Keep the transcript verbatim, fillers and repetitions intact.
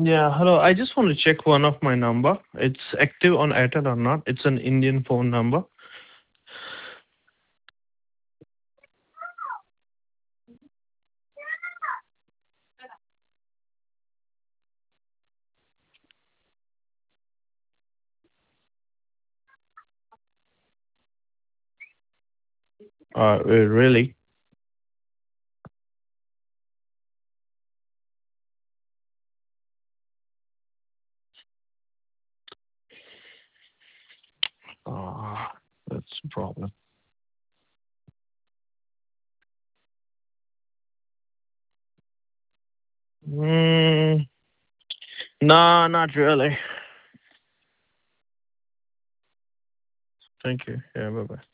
Yeah, hello. I just want to check one of my number. It's active on Airtel or not. It's an Indian phone number. Uh, uh, really? Uh, that's the problem. Mm, nah, not really. Thank you. Yeah, bye bye.